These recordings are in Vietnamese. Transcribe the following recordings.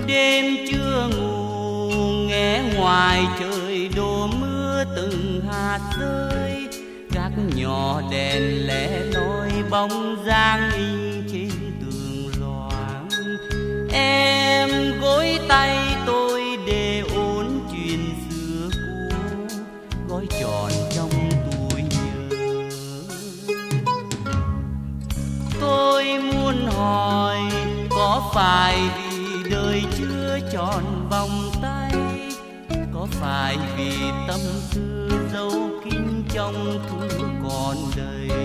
Đêm chưa ngủ nghe ngoài trời đổ mưa từng hạt rơi, các nhỏ đèn lẻ loi bóng dáng in trên tường loáng. Em gối tay tôi để ôn chuyện xưa cũ, gói tròn trong túi nhớ. Tôi muốn hỏi có phải vì đời chưa tròn vòng tay, có phải vì tâm tư dấu kín trong thư còn đầy,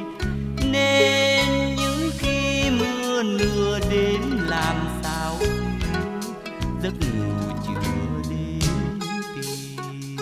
nên những khi mưa nửa đến làm sao giấc ngủ chưa đến tìm.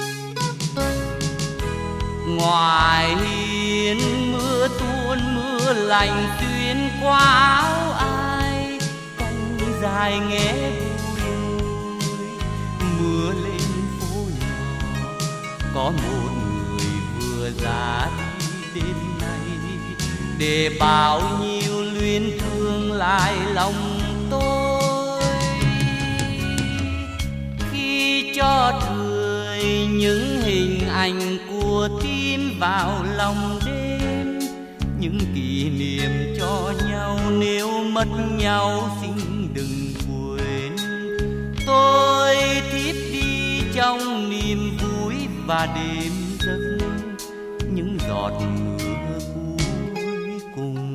Ngoài hiên mưa tuôn mưa lạnh xuyên qua áo ai, cánh dài nghe vui mưa lên phố nhỏ. Có một người vừa ra đi đêm nay, để bao nhiêu luyến thương lại lòng tôi. Khi cho thời những hình ảnh của tim vào lòng đêm, những kỷ niệm cho nhau nếu mất nhau xin đừng quên. Tôi thiếp đi trong niềm vui và đêm giấc những giọt mưa cuối cùng.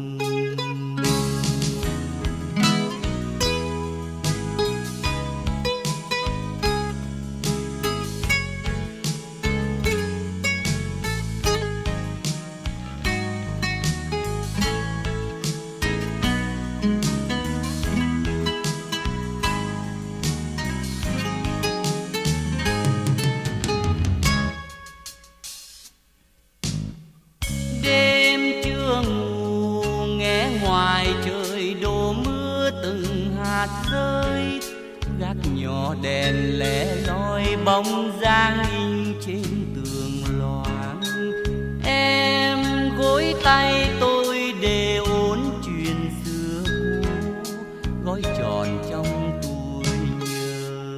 Đêm chưa ngủ nghe ngoài trời đổ mưa từng hạt rơi, gác nhỏ đèn lẻ loi bóng dáng in trên tường loáng. Em gối tay tôi để ôn chuyện xưa cũ, gói tròn trong túi nhớ.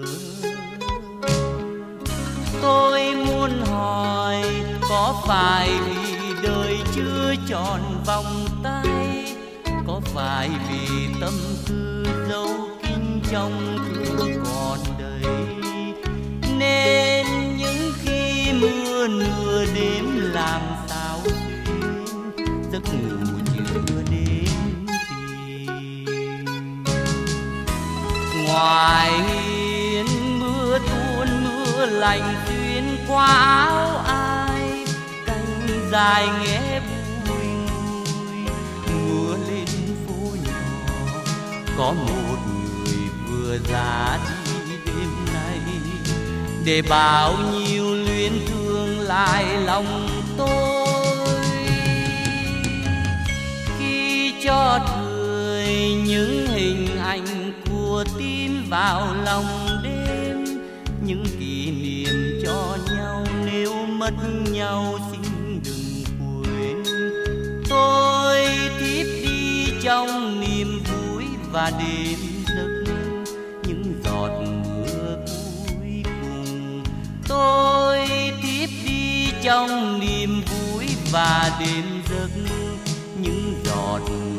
Tôi muốn hỏi có phải vì đời chưa tròn vòng tay, có phải vì tâm tư dấu kín trong thư còn đầy, nên những khi mưa nửa đêm làm sao xuyên giấc ngủ chưa đến tìm. Ngoài hiên mưa tuôn mưa lạnh xuyên qua áo ai, cánh dài nghe vui mưa lên phố nhỏ. Có một người vừa ra đi đêm nay, để bao nhiêu luyến thương lại lòng tôi. Khi cho thời những hình ảnh của tim vào lòng đêm, những kỷ niệm cho nhau nếu mất nhau xin đừng quên. Tôi thiếp đi trong niềm vui và đêm giấc những giọt mưa cuối cùng. Tôi thiếp đi trong niềm vui và đêm giấc những giọt